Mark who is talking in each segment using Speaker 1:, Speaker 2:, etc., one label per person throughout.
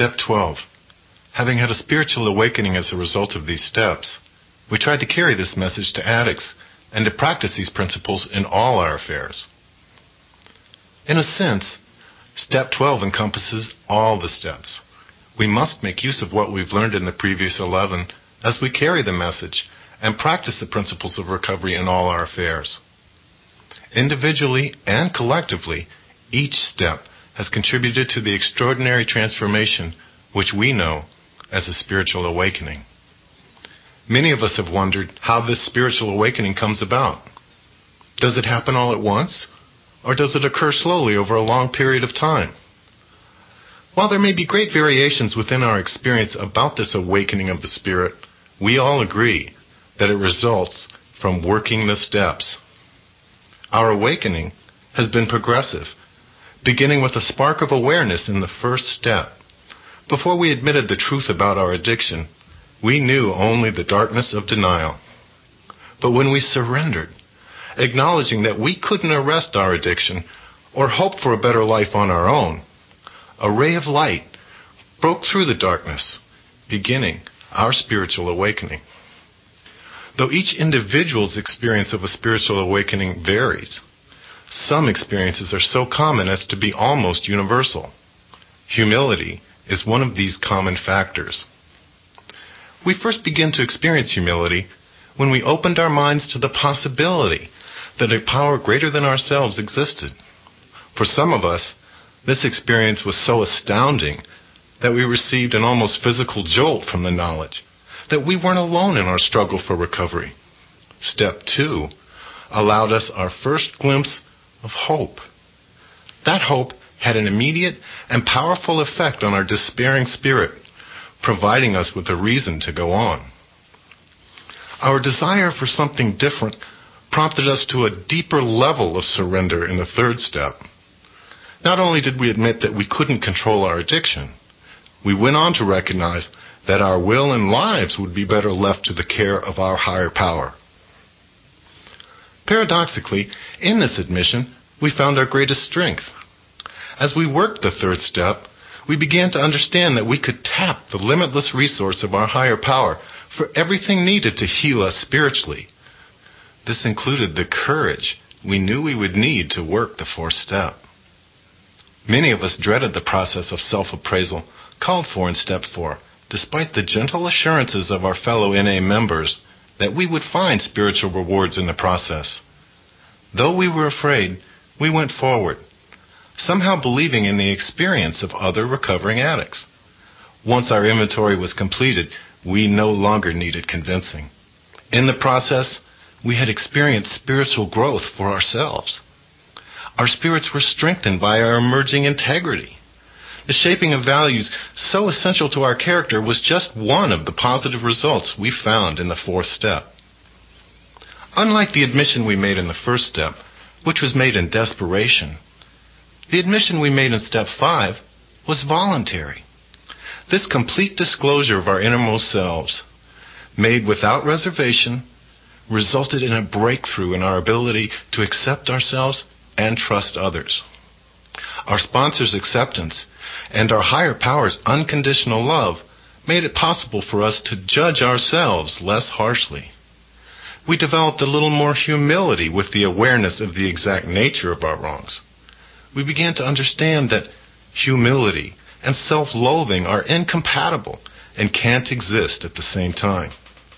Speaker 1: Step 12. Having had a spiritual awakening as a result of these steps, we tried to carry this message to addicts and to practice these principles in all our affairs. In a sense, Step 12 encompasses all the steps. We must make use of what we've learned in the previous 11 as we carry the message and practice the principles of recovery in all our affairs. Individually and collectively, each step has contributed to the extraordinary transformation which we know as a spiritual awakening. Many of us have wondered how this spiritual awakening comes about. Does it happen all at once, or does it occur slowly over a long period of time? While there may be great variations within our experience about this awakening of the spirit, we all agree that it results from working the steps. Our awakening has been progressive, beginning with a spark of awareness in the first step. Before we admitted the truth about our addiction, we knew only the darkness of denial. But when we surrendered, acknowledging that we couldn't arrest our addiction or hope for a better life on our own, a ray of light broke through the darkness, beginning our spiritual awakening. Though each individual's experience of a spiritual awakening varies, some experiences are so common as to be almost universal. Humility is one of these common factors. We first begin to experience humility when we opened our minds to the possibility that a power greater than ourselves existed. For some of us, this experience was so astounding that we received an almost physical jolt from the knowledge that we weren't alone in our struggle for recovery. Step 2 allowed us our first glimpse of hope. That hope had an immediate and powerful effect on our despairing spirit, providing us with a reason to go on. Our desire for something different prompted us to a deeper level of surrender in the third step. Not only did we admit that we couldn't control our addiction, we went on to recognize that our will and lives would be better left to the care of our higher power. Paradoxically, in this admission, we found our greatest strength. As we worked the third step, we began to understand that we could tap the limitless resource of our higher power for everything needed to heal us spiritually. This included the courage we knew we would need to work the fourth step. Many of us dreaded the process of self-appraisal called for in Step 4, despite the gentle assurances of our fellow NA members that we would find spiritual rewards in the process. Though we were afraid, we went forward, somehow believing in the experience of other recovering addicts. Once our inventory was completed, we no longer needed convincing. In the process, we had experienced spiritual growth for ourselves. Our spirits were strengthened by our emerging integrity. The shaping of values so essential to our character was just one of the positive results we found in the fourth step. Unlike the admission we made in the first step, which was made in desperation, the admission we made in Step 5 was voluntary. This complete disclosure of our innermost selves, made without reservation, resulted in a breakthrough in our ability to accept ourselves and trust others. Our sponsor's acceptance and our higher power's unconditional love made it possible for us to judge ourselves less harshly. We developed a little more humility with the awareness of the exact nature of our wrongs. We began to understand that humility and self-loathing are incompatible and can't exist at the same time.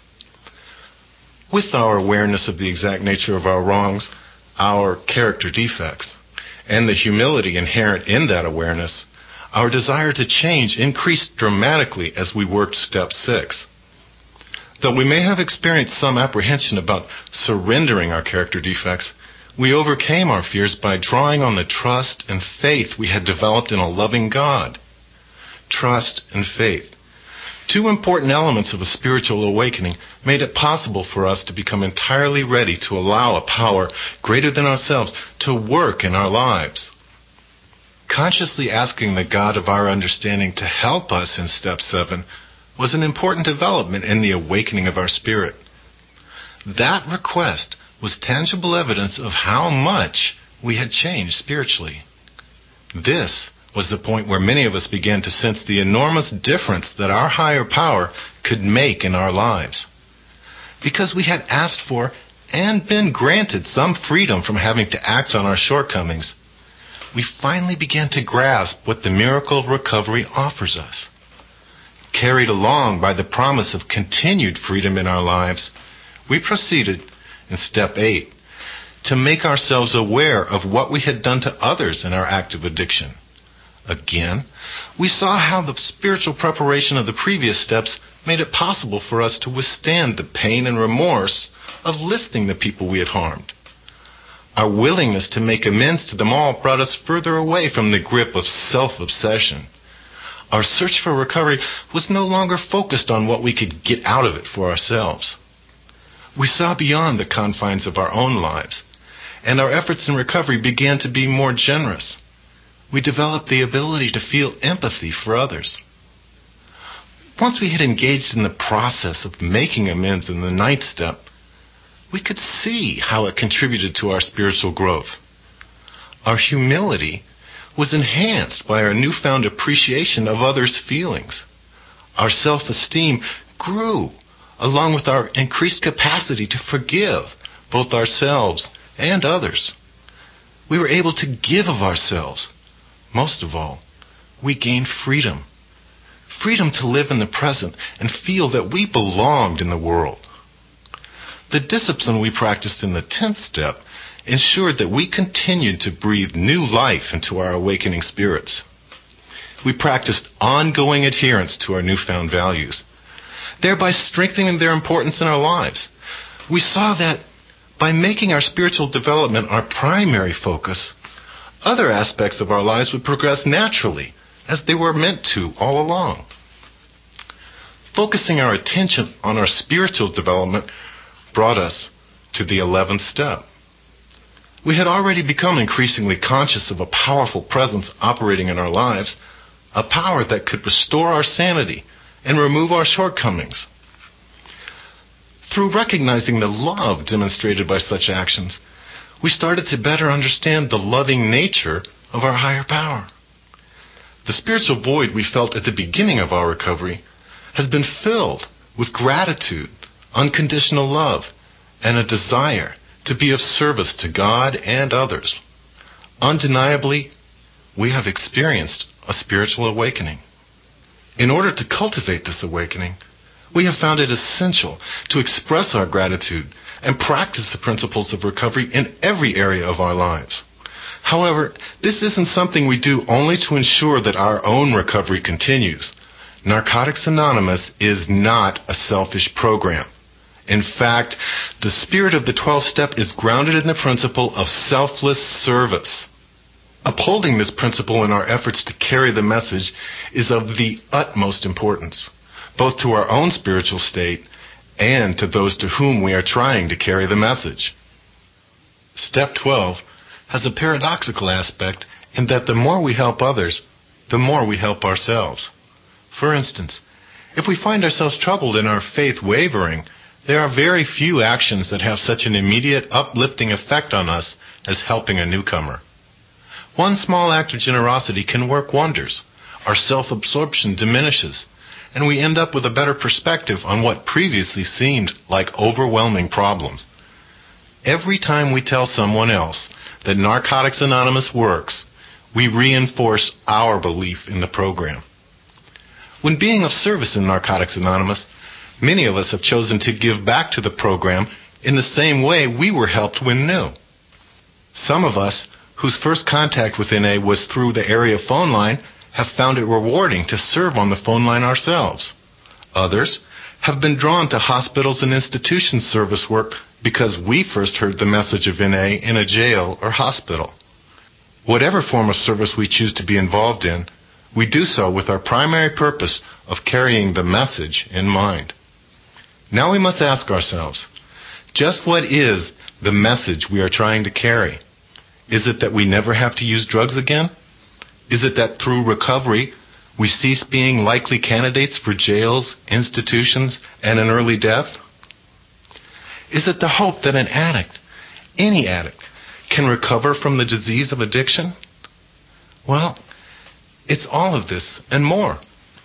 Speaker 1: With our awareness of the exact nature of our wrongs, our character defects, and the humility inherent in that awareness, our desire to change increased dramatically as we worked Step 6. Though we may have experienced some apprehension about surrendering our character defects, we overcame our fears by drawing on the trust and faith we had developed in a loving God. Trust and faith, two important elements of a spiritual awakening, made it possible for us to become entirely ready to allow a power greater than ourselves to work in our lives. Consciously asking the God of our understanding to help us in Step 7 was an important development in the awakening of our spirit. That request was tangible evidence of how much we had changed spiritually. This was the point where many of us began to sense the enormous difference that our higher power could make in our lives. Because we had asked for and been granted some freedom from having to act on our shortcomings, we finally began to grasp what the miracle of recovery offers us. Carried along by the promise of continued freedom in our lives, we proceeded, in step 8, to make ourselves aware of what we had done to others in our act of addiction. Again, we saw how the spiritual preparation of the previous steps made it possible for us to withstand the pain and remorse of listing the people we had harmed. Our willingness to make amends to them all brought us further away from the grip of self-obsession. Our search for recovery was no longer focused on what we could get out of it for ourselves. We saw beyond the confines of our own lives, and our efforts in recovery began to be more generous. We developed the ability to feel empathy for others. Once we had engaged in the process of making amends in the 9th step, we could see how it contributed to our spiritual growth. Our humility was enhanced by our newfound appreciation of others' feelings. Our self-esteem grew along with our increased capacity to forgive both ourselves and others. We were able to give of ourselves. Most of all, we gained freedom. Freedom to live in the present and feel that we belonged in the world. The discipline we practiced in the 10th step ensured that we continued to breathe new life into our awakening spirits. We practiced ongoing adherence to our newfound values, thereby strengthening their importance in our lives. We saw that by making our spiritual development our primary focus, other aspects of our lives would progress naturally, as they were meant to all along. Focusing our attention on our spiritual development brought us to the 11th step. We had already become increasingly conscious of a powerful presence operating in our lives, a power that could restore our sanity and remove our shortcomings. Through recognizing the love demonstrated by such actions, we started to better understand the loving nature of our higher power. The spiritual void we felt at the beginning of our recovery has been filled with gratitude, unconditional love, and a desire to be of service to God and others. Undeniably, we have experienced a spiritual awakening. In order to cultivate this awakening, we have found it essential to express our gratitude and practice the principles of recovery in every area of our lives. However, this isn't something we do only to ensure that our own recovery continues. Narcotics Anonymous is not a selfish program. In fact, the spirit of the 12th step is grounded in the principle of selfless service. Upholding this principle in our efforts to carry the message is of the utmost importance, both to our own spiritual state and to those to whom we are trying to carry the message. Step 12 has a paradoxical aspect in that the more we help others, the more we help ourselves. For instance, if we find ourselves troubled in our faith wavering, there are very few actions that have such an immediate uplifting effect on us as helping a newcomer. One small act of generosity can work wonders. Our self-absorption diminishes, and we end up with a better perspective on what previously seemed like overwhelming problems. Every time we tell someone else that Narcotics Anonymous works, we reinforce our belief in the program. When being of service in Narcotics Anonymous, many of us have chosen to give back to the program in the same way we were helped when new. Some of us, whose first contact with NA was through the area phone line, have found it rewarding to serve on the phone line ourselves. Others have been drawn to hospitals and institution service work because we first heard the message of NA in a jail or hospital. Whatever form of service we choose to be involved in, we do so with our primary purpose of carrying the message in mind. Now we must ask ourselves, just what is the message we are trying to carry? Is it that we never have to use drugs again? Is it that through recovery, we cease being likely candidates for jails, institutions, and an early death? Is it the hope that an addict, any addict, can recover from the disease of addiction? Well, It's all of this and more.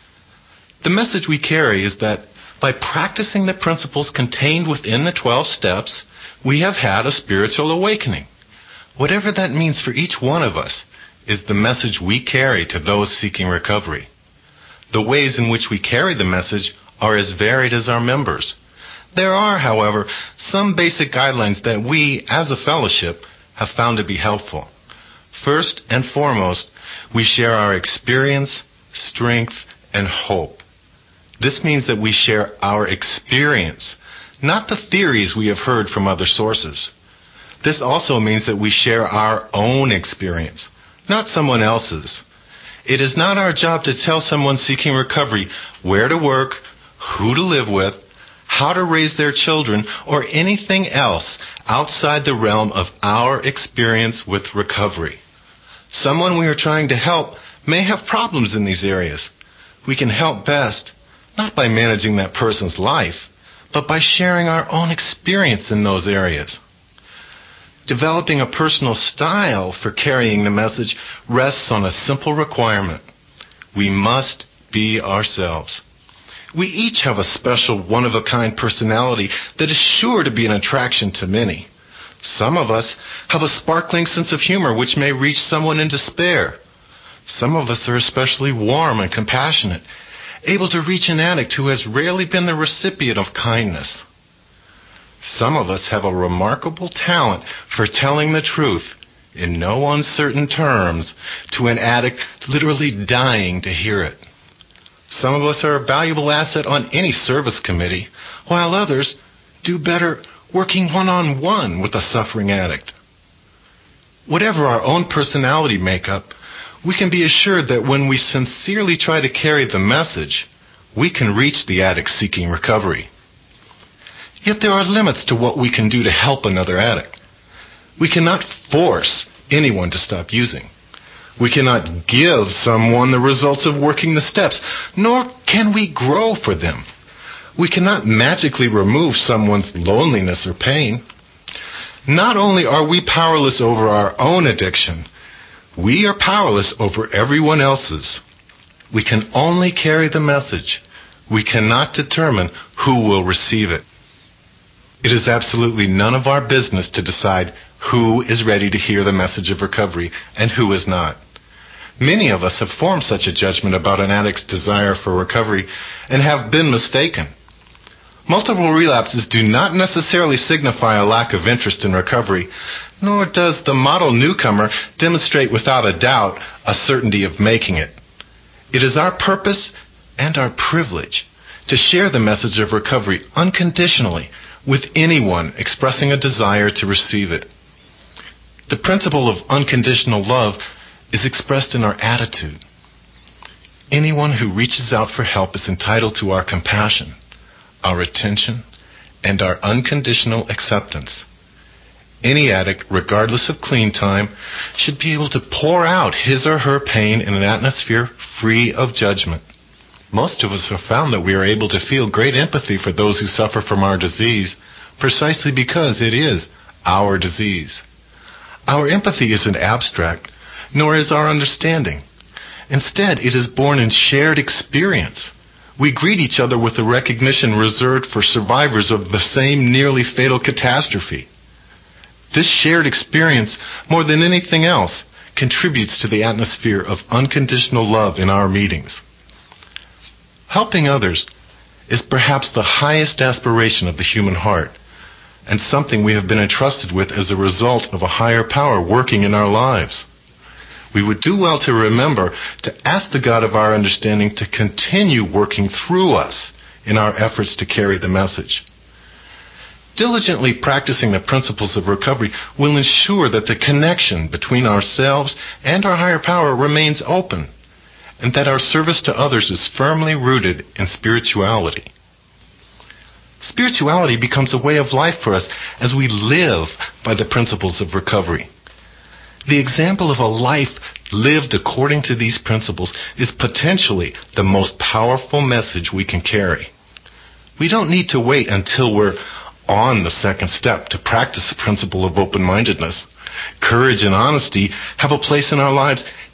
Speaker 1: The message we carry is that by practicing the principles contained within the 12 steps, we have had a spiritual awakening. Whatever that means for each one of us is the message we carry to those seeking recovery. The ways in which we carry the message are as varied as our members. There are, however, some basic guidelines that we, as a fellowship, have found to be helpful. First and foremost, we share our experience, strength, and hope. This means that we share our experience, not the theories we have heard from other sources. This also means that we share our own experience, not someone else's. It is not our job to tell someone seeking recovery where to work, who to live with, how to raise their children, or anything else outside the realm of our experience with recovery. Someone we are trying to help may have problems in these areas. We can help best, not by managing that person's life, but by sharing our own experience in those areas. Developing a personal style for carrying the message rests on a simple requirement. We must be ourselves. We each have a special, one-of-a-kind personality that is sure to be an attraction to many. Some of us have a sparkling sense of humor which may reach someone in despair. Some of us are especially warm and compassionate, able to reach an addict who has rarely been the recipient of kindness. Some of us have a remarkable talent for telling the truth in no uncertain terms to an addict literally dying to hear it. Some of us are a valuable asset on any service committee, while others do better working one-on-one with a suffering addict. Whatever our own personality makeup, we can be assured that when we sincerely try to carry the message, we can reach the addict seeking recovery. Yet there are limits to what we can do to help another addict. We cannot force anyone to stop using. We cannot give someone the results of working the steps, nor can we grow for them. We cannot magically remove someone's loneliness or pain. Not only are we powerless over our own addiction, we are powerless over everyone else's. We can only carry the message. We cannot determine who will receive it. It is absolutely none of our business to decide who is ready to hear the message of recovery and who is not. Many of us have formed such a judgment about an addict's desire for recovery and have been mistaken. Multiple relapses do not necessarily signify a lack of interest in recovery, nor does the model newcomer demonstrate without a doubt a certainty of making it. It is our purpose and our privilege to share the message of recovery unconditionally with anyone expressing a desire to receive it. The principle of unconditional love is expressed in our attitude. Anyone who reaches out for help is entitled to our compassion, our attention, and our unconditional acceptance. Any addict, regardless of clean time, should be able to pour out his or her pain in an atmosphere free of judgment. Most of us have found that we are able to feel great empathy for those who suffer from our disease, precisely because it is our disease. Our empathy isn't abstract, nor is our understanding. Instead, it is born in shared experience. We greet each other with a recognition reserved for survivors of the same nearly fatal catastrophe. This shared experience, more than anything else, contributes to the atmosphere of unconditional love in our meetings. Helping others is perhaps the highest aspiration of the human heart, and something we have been entrusted with as a result of a higher power working in our lives. We would do well to remember to ask the God of our understanding to continue working through us in our efforts to carry the message. Diligently practicing the principles of recovery will ensure that the connection between ourselves and our higher power remains open, and that our service to others is firmly rooted in spirituality. Spirituality becomes a way of life for us as we live by the principles of recovery. The example of a life lived according to these principles is potentially the most powerful message we can carry. We don't need to wait until we're on the second step to practice the principle of open-mindedness. Courage and honesty have a place in our lives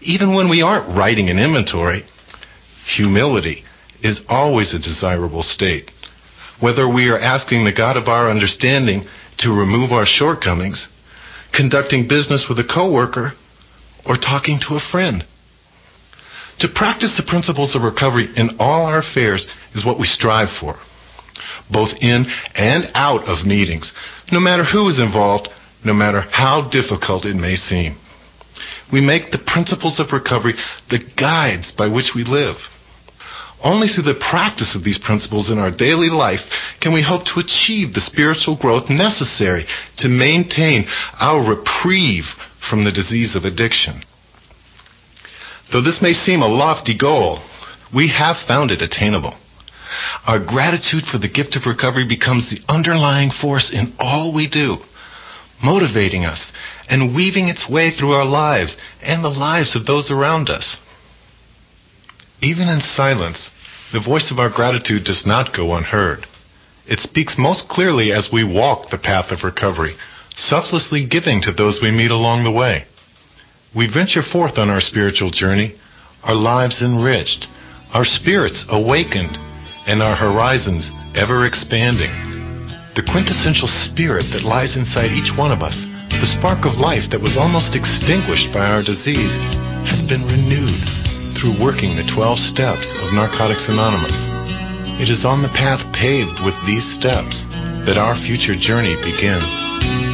Speaker 1: Even when we aren't writing an inventory, humility is always a desirable state. Whether we are asking the God of our understanding to remove our shortcomings, conducting business with a coworker, or talking to a friend. To practice the principles of recovery in all our affairs is what we strive for, both in and out of meetings, no matter who is involved, no matter how difficult it may seem. We make the principles of recovery the guides by which we live. Only through the practice of these principles in our daily life can we hope to achieve the spiritual growth necessary to maintain our reprieve from the disease of addiction. Though this may seem a lofty goal, we have found it attainable. Our gratitude for the gift of recovery becomes the underlying force in all we do, motivating us and weaving its way through our lives and the lives of those around us. Even in silence, the voice of our gratitude does not go unheard. It speaks most clearly as we walk the path of recovery, selflessly giving to those we meet along the way. We venture forth on our spiritual journey, our lives enriched, our spirits awakened, and our horizons ever expanding. The quintessential spirit that lies inside each one of us, the spark of life that was almost extinguished by our disease, has been renewed through working the 12 steps of Narcotics Anonymous. It is on the path paved with these steps that our future journey begins.